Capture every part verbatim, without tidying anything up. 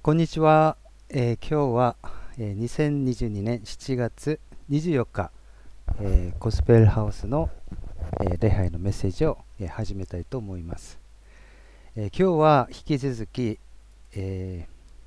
こんにちは。えー今日は、えーにせんにじゅうにねんしちがつにじゅうよっか、えーゴスペルハウスの、えー礼拝のメッセージを、えー始めたいと思います。えー今日は引き続き、え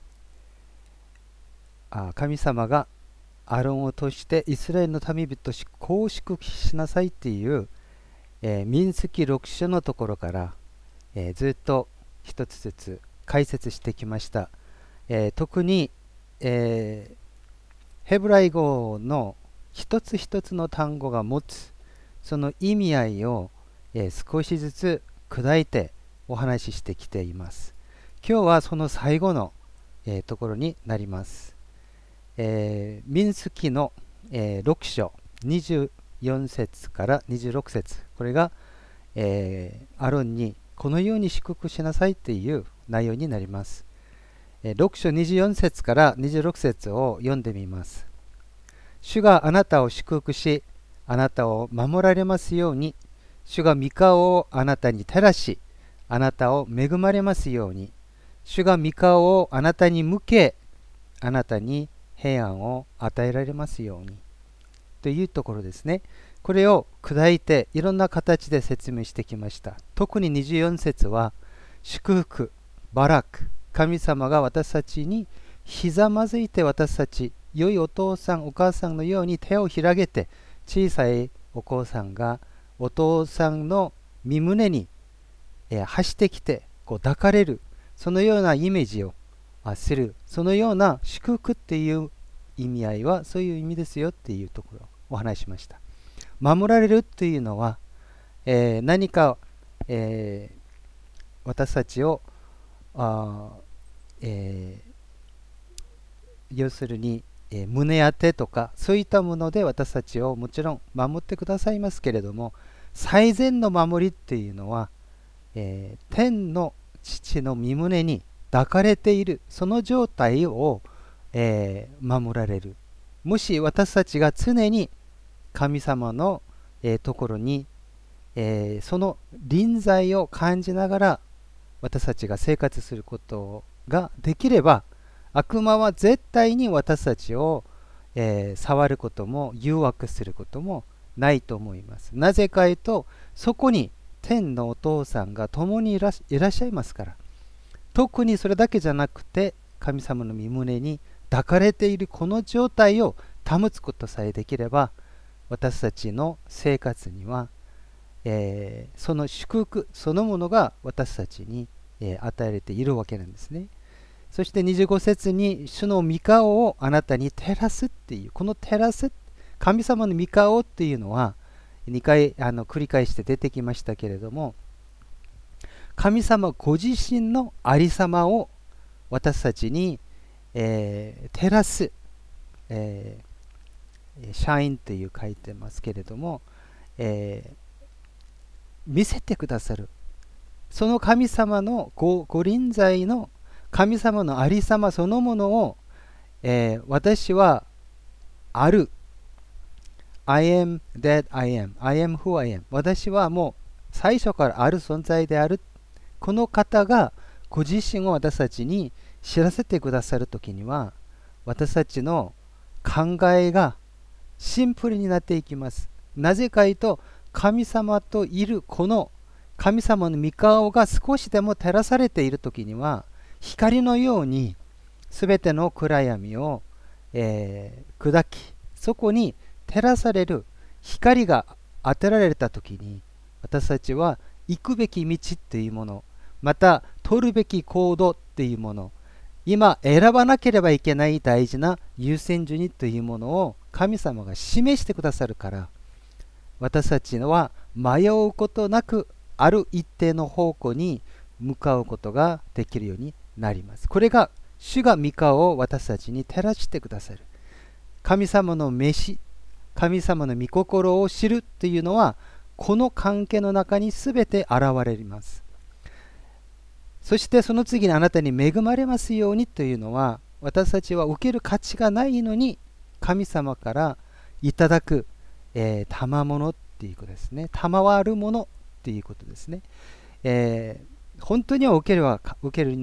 ーあ神様がアロンを通してイスラエルの民々としこう祝福しなさいっていう、えー民数記ろく章のところから、えーずっと一つずつ解説してきました。えー特に、えーヘブライ語の一つ一つの単語が持つその意味合いを、えー少しずつ砕いてお話ししてきています。今日はその最後の、えーところになります。えー民数記の、えーろく章にじゅうよん節からにじゅうろく節、これが、えーアロンにこのように祝福しなさいという内容になります。ろく章にじゅうよん節からにじゅうろく節を読んでみます。主があなたを祝福し、あなたを守られますように。主が御顔をあなたに照らし、あなたを恵まれますように。主が御顔をあなたに向け、あなたに平安を与えられますように。というところですね。これを砕いていろんな形で説明してきました。特ににじゅうよん節は、祝福、バラク、神様が私たちにひざまずいて、私たち良いお父さんお母さんのように手を広げて、小さいお子さんがお父さんの身胸に、えー走ってきてこう抱かれる、そのようなイメージをあする、そのような祝福っていう意味合いはそういう意味ですよっていうところをお話ししました。守られるっていうのは、えー何か、えー私たちをあーえー要するに、えー胸当てとかそういったもので私たちをもちろん守ってくださいますけれども、最善の守りっていうのは、えー天の父の身胸に抱かれているその状態を、えー守られる。もし私たちが常に神様の、えーところに、えーその臨在を感じながら私たちが生活することができれば、悪魔は絶対に私たちを、えー触ることも誘惑することもないと思います。なぜかというと、そこに天のお父さんが共にいらっいらっしゃいますから。特にそれだけじゃなくて、神様の身胸に抱かれているこの状態を保つことさえできれば、私たちの生活には、えーその祝福そのものが私たちに、えー与えられているわけなんですね。そしてにじゅうご節に、主の御顔をあなたに照らすっていう、この照らす、神様の御顔っていうのはにかいあの繰り返して出てきましたけれども、神様ご自身のありさまを私たちに、えー照らす、えーシャインという書いてますけれども、えー見せてくださる、その神様の ご, ご臨在の神様のありさまそのものを、えー私はある。I am that I am. I am who I am. 私はもう最初からある存在である。この方がご自身を私たちに知らせてくださるときには、私たちの考えがシンプルになっていきます。なぜかというと、神様といるこの神様の御顔が少しでも照らされているときには、光のようにすべての暗闇を、えー砕き、そこに照らされる光が当てられたときに、私たちは行くべき道っていうもの、また取るべき行動っていうもの、今選ばなければいけない大事な優先順位というものを神様が示してくださるから、私たちは迷うことなくある一定の方向に向かうことができるようになります。これが主が御顔を私たちに照らしてくださる。神様の飯、神様の御心を知るというのは、この関係の中に全て現れます。そしてその次に、あなたに恵まれますようにというのは、私たちは受ける価値がないのに神様からいただく、えー、賜物っていうことですね。賜るものっていうことですね。えー本当には受けるは受けるのに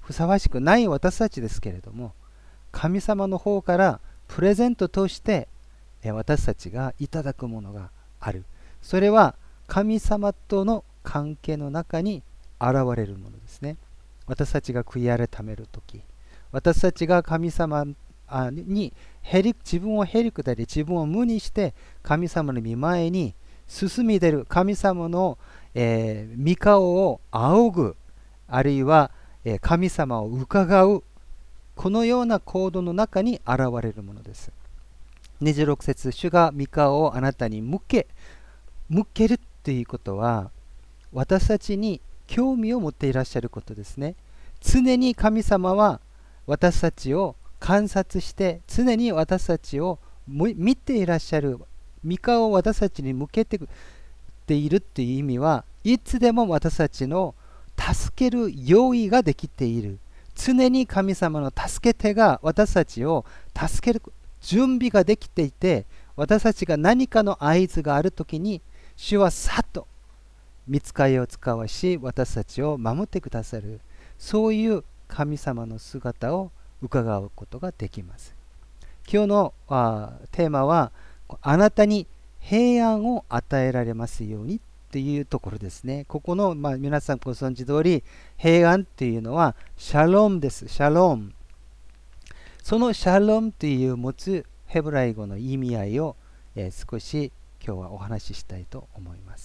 ふさわしくない私たちですけれども、神様の方からプレゼントとして私たちがいただくものがある。それは神様との関係の中に現れるものですね。私たちが悔い改めるとき、私たちが神様にへり自分をへりくだり、自分を無にして神様の御前に進み出る、神様の、えー、御顔を仰ぐ、あるいは、えー、神様を伺う、このような行動の中に現れるものです。にじゅうろく節、主が御顔をあなたに向け、向けるということは、私たちに興味を持っていらっしゃることですね。常に神様は私たちを観察して、常に私たちを見ていらっしゃる、御顔を私たちに向けているという意味は、いつでも私たちの助ける用意ができている。常に神様の助け手が私たちを助ける準備ができていて、私たちが何かの合図があるときに、主はさっと御使いを使わし、私たちを守ってくださる、そういう神様の姿を伺うことができます。今日のあテーマは、あなたに平安を与えられますようにというところですね。ここの、まあ、皆さんご存知通り、平安というのはシャロームです。シャローム。そのシャロームという持つヘブライ語の意味合いを、えー、少し今日はお話ししたいと思います。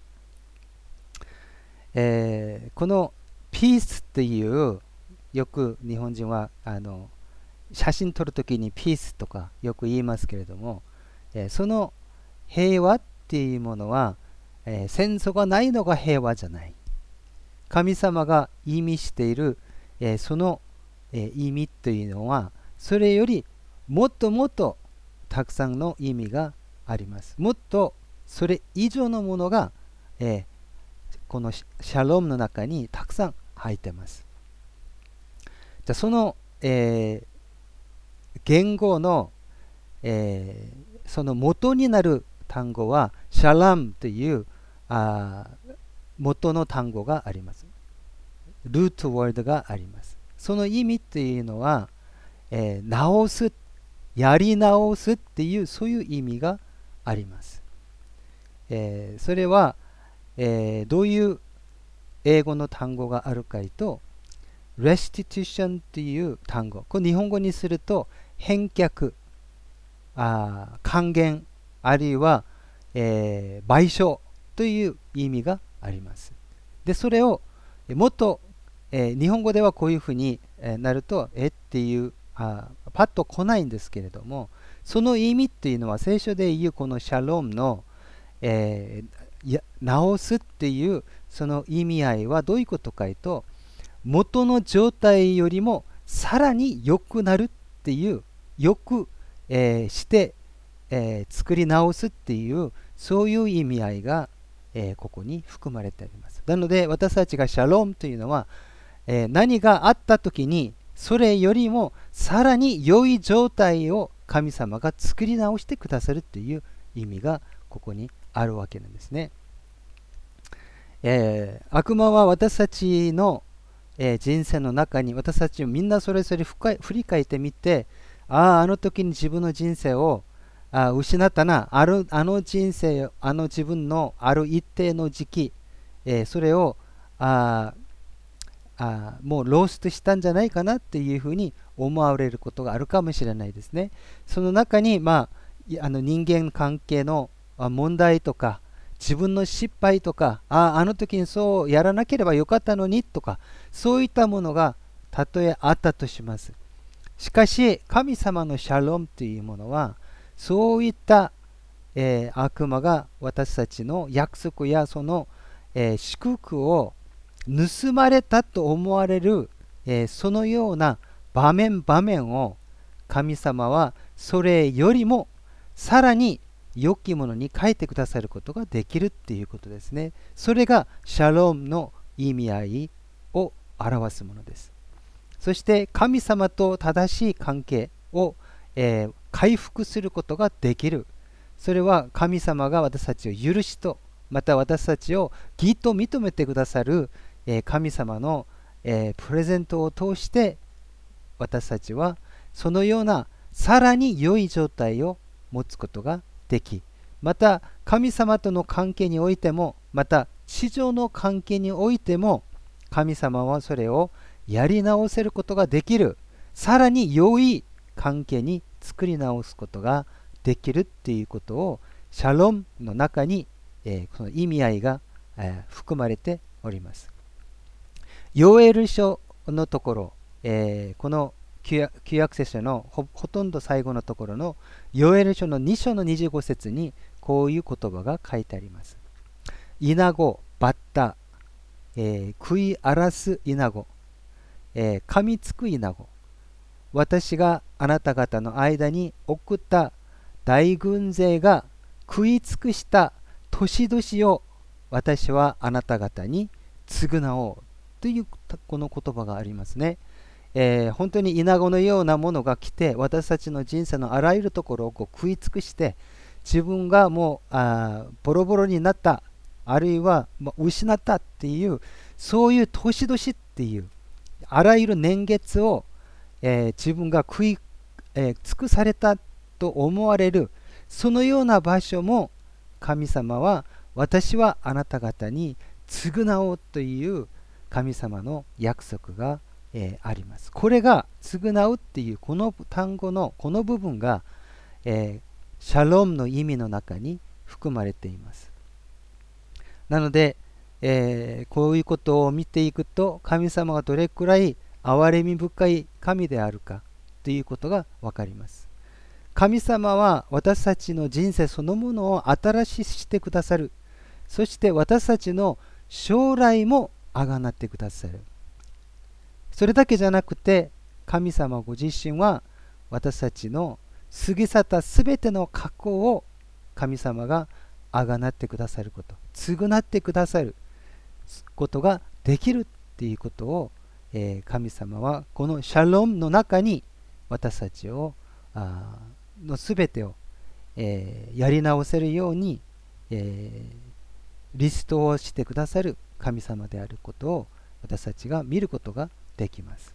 えー、このピースっていう、よく日本人はあの写真撮るときにピースとかよく言いますけれども、えー、その平和っていうものは、えー、戦争がないのが平和じゃない。神様が意味している、えー、その、えー、意味というのは、それよりもっともっとたくさんの意味があります。もっとそれ以上のものが、えー、このシャロームの中にたくさん入っています。じゃあその、えー、言語の、えー、その元になる単語はシャラムというあ元の単語があります。ルートワードがあります。その意味というのは、えー、直す、やり直すっていう、そういう意味があります。えー、それは、えー、どういう英語の単語があるかと、restitution っていう単語、これ日本語にすると返却、あ還元、あるいは、えー、賠償という意味があります。でそれをもっと、えー、日本語ではこういうふうになるとえっていうあパッと来ないんですけれども、その意味っていうのは聖書でいうこのシャロームの、えー、や直すっていうその意味合いはどういうことかというと、元の状態よりもさらに良くなるっていう、良く、えー、して、えー、作り直すっていうそういう意味合いが、えー、ここに含まれてあります。なので私たちがシャロームというのは、えー、何があった時にそれよりもさらに良い状態を神様が作り直してくださるという意味がここにあるわけなんですね。えー、悪魔は私たちの、えー、人生の中に、私たちをみんなそれぞれ振り返ってみて、ああ、あの時に自分の人生をあ失ったな、あるあの人生、あの自分のある一定の時期、えー、それをああもうローストしたんじゃないかなっていうふうに思われることがあるかもしれないですね。その中に、まあ、あの人間関係の問題とか、自分の失敗とか、ああ、あの時にそうやらなければよかったのにとか、そういったものがたとえあったとします。しかし、神様のシャロームというものは、そういった、えー、悪魔が私たちの約束やその、えー、祝福を盗まれたと思われる、えー、そのような場面場面を神様はそれよりもさらに良きものに変えてくださることができるっていうことですね。それがシャロームの意味合いを表すものです。そして神様と正しい関係を、えー、回復することができる。それは神様が私たちを許しと、また私たちを義と認めてくださる、えー、神様の、 えー、プレゼントを通して私たちはそのようなさらに良い状態を持つことができ、また神様との関係においても、また地上の関係においても、神様はそれをやり直せることができる、さらに良い関係に作り直すことができるっていうことを、シャロムの中に、えー、この意味合いが、えー、含まれております。ヨエル書のところ、えー、この旧約聖書の ほ, ほとんど最後のところのヨエル書のに章のにじゅうご節にこういう言葉が書いてあります。イナゴ、バッタ、えー、食い荒らすイナゴ、えー、噛みつくイナゴ、私があなた方の間に送った大軍勢が食い尽くした年々を私はあなた方に償おうというこの言葉がありますね。えー、本当にイナゴのようなものが来て、私たちの人生のあらゆるところをこう食い尽くして、自分がもうあボロボロになった、あるいは失ったっていう、そういう年々っていうあらゆる年月を、えー、自分が食い、えー、尽くされたと思われる、そのような場所も神様は、私はあなた方に償おうという神様の約束が、えー、あります。これが償うっていうこの単語のこの部分が、えー、シャロムの意味の中に含まれています。なので、えー、こういうことを見ていくと、神様がどれくらい憐れみ深い神であるかということがわかります。神様は私たちの人生そのものを新しくしてくださる。そして私たちの将来もあがなってくださる。それだけじゃなくて、神様ご自身は私たちの過ぎ去ったすべての過去を神様があがなってくださること、償ってくださることができるっていうことを、えー、神様はこのシャロムの中に私たちをあのすべてを、えー、やり直せるように、えー、リストをしてくださる神様であることを私たちが見ることができます。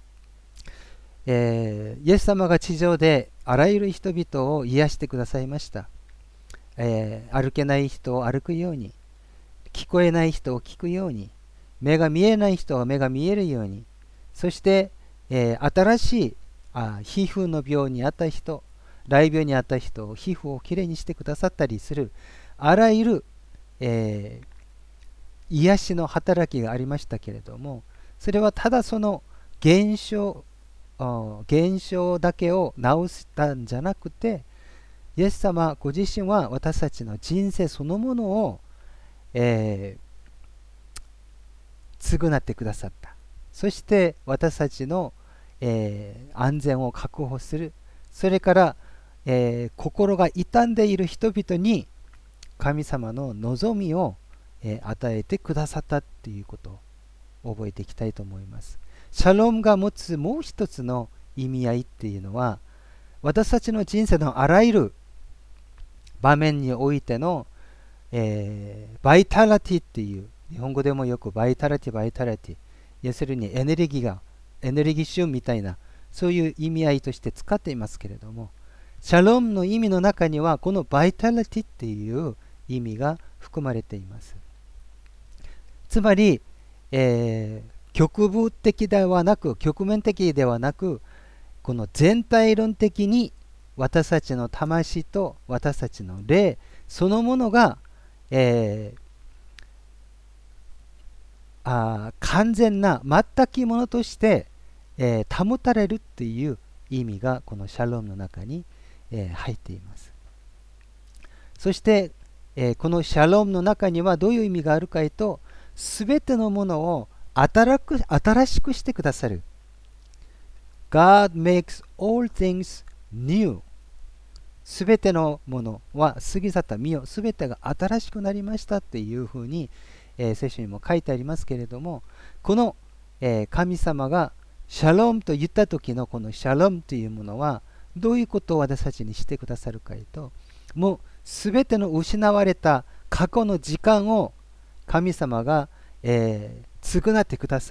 えー、イエス様が地上であらゆる人々を癒してくださいました。えー、歩けない人を歩くように、聞こえない人を聞くように、目が見えない人は目が見えるように、そして、えー、新しいあ皮膚の病にあった人、雷病にあった人を皮膚をきれいにしてくださったりする、あらゆる、えー、癒しの働きがありましたけれども、それはただその現象、現象だけを治したんじゃなくて、イエス様ご自身は私たちの人生そのものを、えー、償ってくださった。そして私たちの、えー、安全を確保する。それから、えー、心が傷んでいる人々に神様の望みを、えー、与えてくださったっていうことを覚えていきたいと思います。シャロムが持つもう一つの意味合いっていうのは、私たちの人生のあらゆる場面においての、えー、バイタリティっていう、日本語でもよくバイタリティバイタリティ、要するにエネルギーがエネルギッシュみたいな、そういう意味合いとして使っていますけれども、シャロムの意味の中にはこのバイタリティっていう意味が含まれています。つまり、えー局部的ではなく、局面的ではなく、この全体論的に私たちの魂と私たちの霊そのものが、えー、あ完全な全くものとして、えー、保たれるっていう意味がこのシャロムの中に、えー、入っています。そして、えー、このシャロムの中にはどういう意味があるかと、すべてのものを新しくしてくださる。God makes all things new。すべてのものは過ぎ去った身をすべてが新しくなりましたっていうふうに、えー、聖書にも書いてありますけれども、この、えー、神様がシャロムと言った時のこのシャロムというものはどういうことを私たちにしてくださるかと、もうすべての失われた過去の時間を神様が、えー償ってくださる。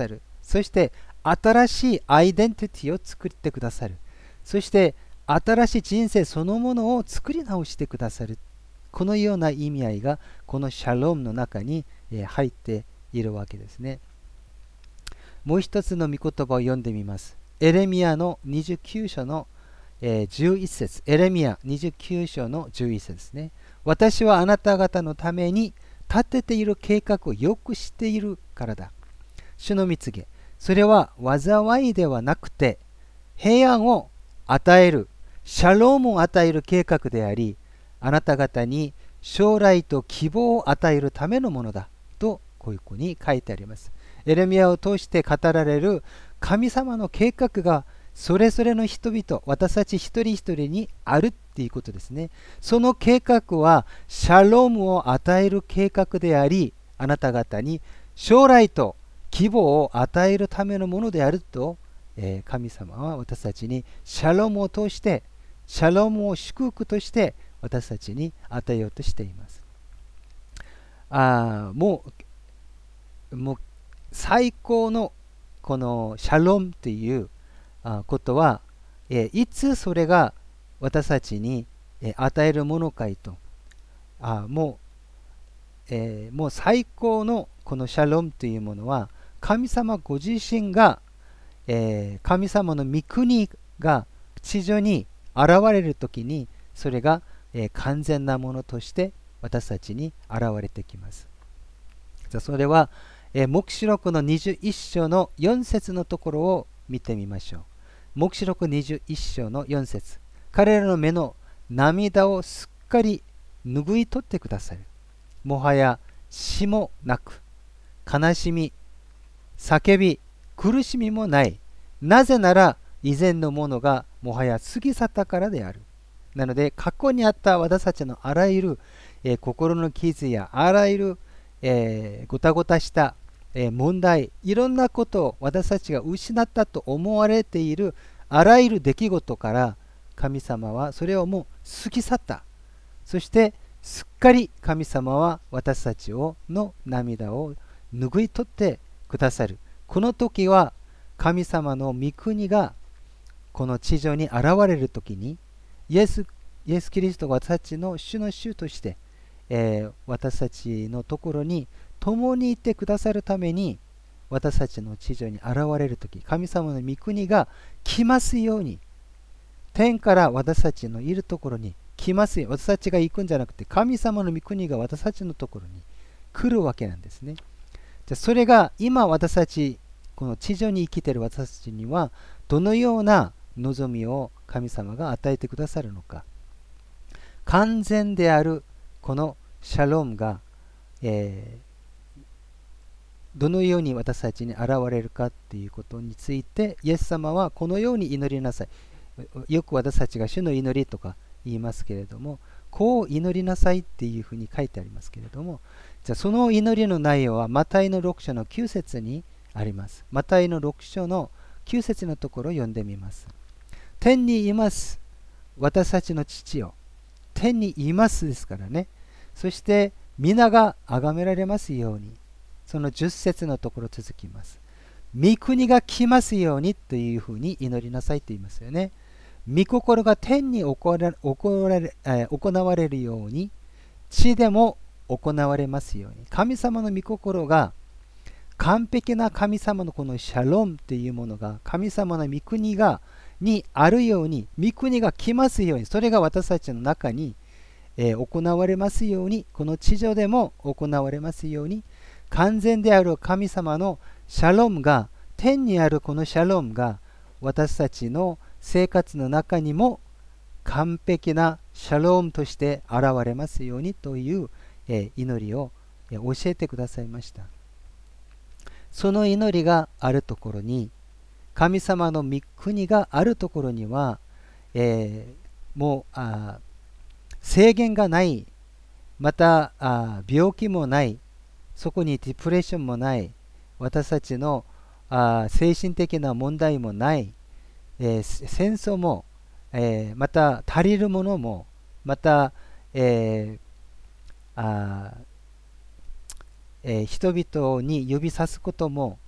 そして新しいアイデンティティを作ってくださる。そして新しい人生そのものを作り直してくださる。このような意味合いがこのシャロームの中に入っているわけですね。もう一つの御言葉を読んでみます。エレミヤのにじゅうきゅう章のじゅういち節。エレミヤにじゅうきゅう章のじゅういち節ですね。私はあなた方のために立てている計画をよく知っているからだ。主の御告げ。それは災いではなくて平安を与える、シャロームを与える計画であり、あなた方に将来と希望を与えるためのものだとこういうふうに書いてあります。エレミヤを通して語られる神様の計画がそれぞれの人々、私たち一人一人にあるっていうことですね。その計画はシャロームを与える計画であり、あなた方に将来と希望を与えるためのものであると、えー、神様は私たちにシャロームを通して、シャロームを祝福として私たちに与えようとしています。あもう、もう最高のこのシャロームということは、えいつそれが私たちに与えるものかいと、あもう、えー、もう最高のこのシャロームというものは神様ご自身が、えー、神様の御国が地上に現れるときにそれが、えー、完全なものとして私たちに現れてきます。じゃそれは、えー、黙示録のにじゅういち章のよん節のところを見てみましょう。黙示録にじゅういち章のよん節。彼らの目の涙をすっかり拭い取ってくださる。もはや死もなく、悲しみ、叫び、苦しみもない。なぜなら以前のものがもはや過ぎ去ったからである。なので過去にあった私たちのあらゆる、えー、心の傷やあらゆる、えー、ごたごたした問題、いろんなことを私たちが失ったと思われているあらゆる出来事から神様はそれをもう過ぎ去った。そしてすっかり神様は私たちをの涙を拭い取ってくださる。この時は神様の御国がこの地上に現れる時にイエス、イエスキリストが私たちの主の主として、えー、私たちのところに共にいてくださるために私たちの地上に現れるとき、神様の御国が来ますように、天から私たちのいるところに来ますように、私たちが行くんじゃなくて神様の御国が私たちのところに来るわけなんですね。じゃそれが今私たちこの地上に生きている私たちにはどのような望みを神様が与えてくださるのか。完全であるこのシャロームが、えーどのように私たちに現れるかということについてイエス様はこのように祈りなさい。よく私たちが主の祈りとか言いますけれども、こう祈りなさいっていうふうに書いてありますけれども、じゃあその祈りの内容はマタイのろく章のきゅう節にあります。マタイのろく章のきゅう節のところを読んでみます。天にいます私たちの父よ。天にいますですからね。そして皆が崇められますように。そのじゅっ節のところ続きます。御国が来ますようにというふうに祈りなさいと言いますよね。御心が天に行われ、行われ、えー、行われるように地でも行われますように。神様の御心が完璧な神様のこのシャロームというものが神様の御国がにあるように、御国が来ますように、それが私たちの中に、えー、行われますように、この地上でも行われますように、完全である神様のシャロームが、天にあるこのシャロームが私たちの生活の中にも完璧なシャロームとして現れますようにという、えー、祈りを、えー、教えてくださいました。その祈りがあるところに、神様の御国があるところには、えー、もうあ制限がない、またあ病気もない、そこにディプレッションもない、私たちのあ精神的な問題もない、えー、戦争も、えー、また足りるものも、また、えーあえー、人々に指さすことも、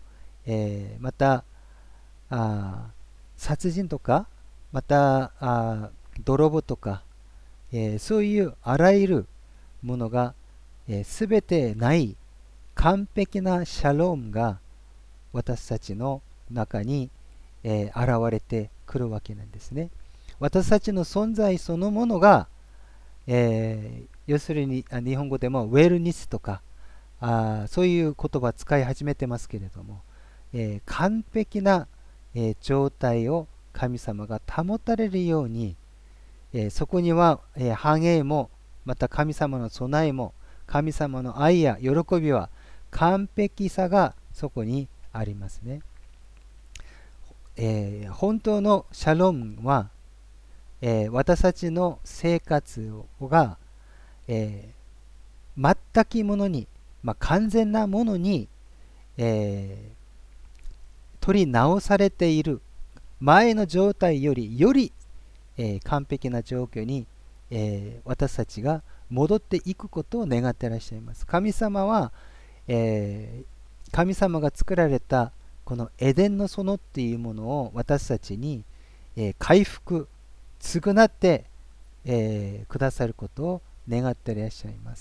えーまたあ殺人とか、またあ泥棒とか、えーそういうあらゆるものがすべ、えー、てない完璧なシャロームが私たちの中に、えー現れてくるわけなんですね。私たちの存在そのものが、えー要するにあ日本語でもウェルニスとかあそういう言葉を使い始めてますけれども、えー完璧な、えー状態を神様が保たれるように、えーそこには、えー繁栄も、また神様の備えも、神様の愛や喜びは、完璧さがそこにありますね。えー本当のシャロームは、えー私たちの生活が、えー全くものに、まあ、完全なものに、えー取り直されている前の状態よりより、えー完璧な状況に、えー私たちが戻っていくことを願っていらっしゃいます。神様は、えー神様が作られたこのエデンの園っていうものを私たちに、えー回復、償って、えーくださることを願っていらっしゃいます。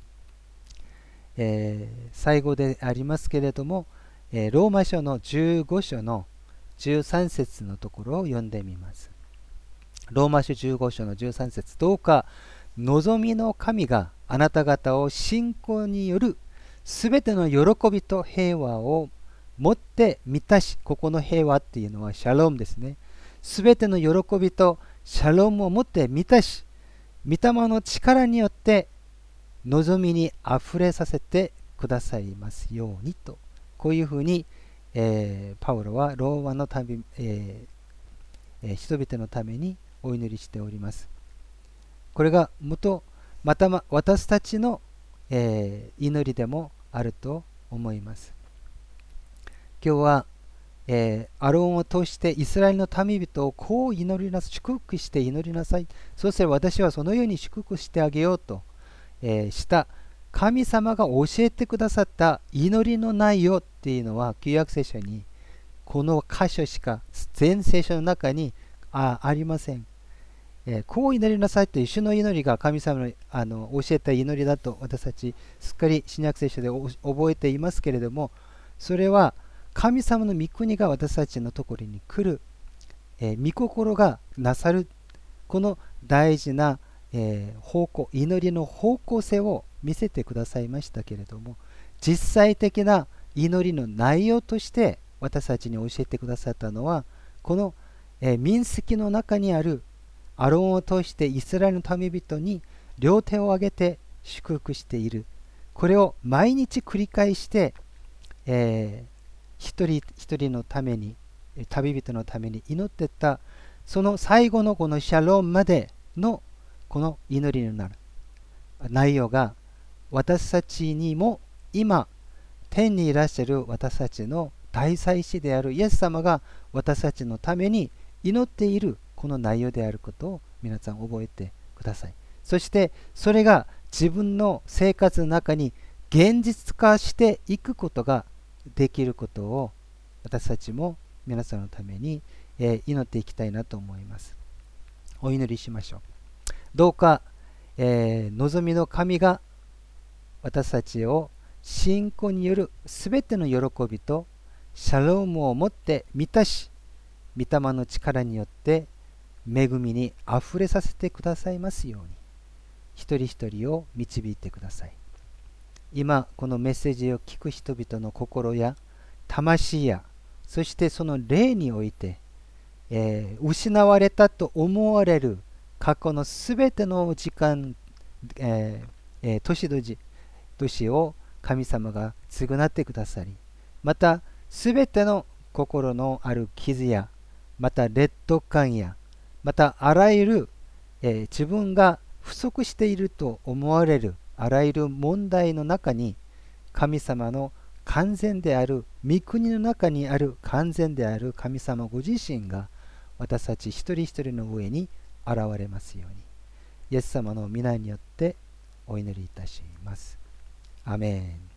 えー最後でありますけれども、えーローマ書のじゅうご章のじゅうさん節のところを読んでみます。ローマ書じゅうご章のじゅうさん節、どうか望みの神があなた方を信仰によるすべての喜びと平和を持って満たし、ここの平和っていうのはシャロームですね。すべての喜びとシャロームを持って満たし、御霊の力によって望みにあふれさせてくださいますようにと、こういうふうに、えーパウロはローマのため、えーえー人々のためにお祈りしております。これが元またま私たちの、えー祈りでもあると思います。今日は、えーアロンを通してイスラエルの民々をこう祈りなさい、祝福して祈りなさい。そうすれば私はそのように祝福してあげようと、えーした神様が教えてくださった祈りの内容っていうのは旧約聖書にこの箇所しか全聖書の中に あ, ありません。えーこう祈りなさいという主の祈りが神様の、あの教えた祈りだと私たちすっかり新約聖書で覚えていますけれども、それは神様の御国が私たちのところに来る、えー御心がなさる、この大事な、えー方向、祈りの方向性を見せてくださいましたけれども、実際的な祈りの内容として私たちに教えてくださったのはこの、えー民数の中にあるアロンを通してイスラエルの民々に両手を挙げて祝福している、これを毎日繰り返して、えー一人一人のために、旅人のために祈っていった、その最後のこのシャロームまでのこの祈りになる内容が、私たちにも今天にいらっしゃる私たちの大祭司であるイエス様が私たちのために祈っているこの内容であることを皆さん覚えてください。そしてそれが自分の生活の中に現実化していくことができることを私たちも皆さんのために、えー祈っていきたいなと思います。お祈りしましょう。どうか、えー望みの神が私たちを信仰によるすべての喜びとシャロームをもって満たし、御霊の力によって恵みにあふれさせてくださいますように、一人一人を導いてください。今このメッセージを聞く人々の心や魂や、そしてその霊において、えー失われたと思われる過去のすべての時間、えーえー年々年を神様が償ってくださり、またすべての心のある傷や、また劣等感や、またあらゆる、えー自分が不足していると思われるあらゆる問題の中に、神様の完全である御国の中にある完全である神様ご自身が私たち一人一人の上に現れますように、イエス様の皆によってお祈りいたします。アメン。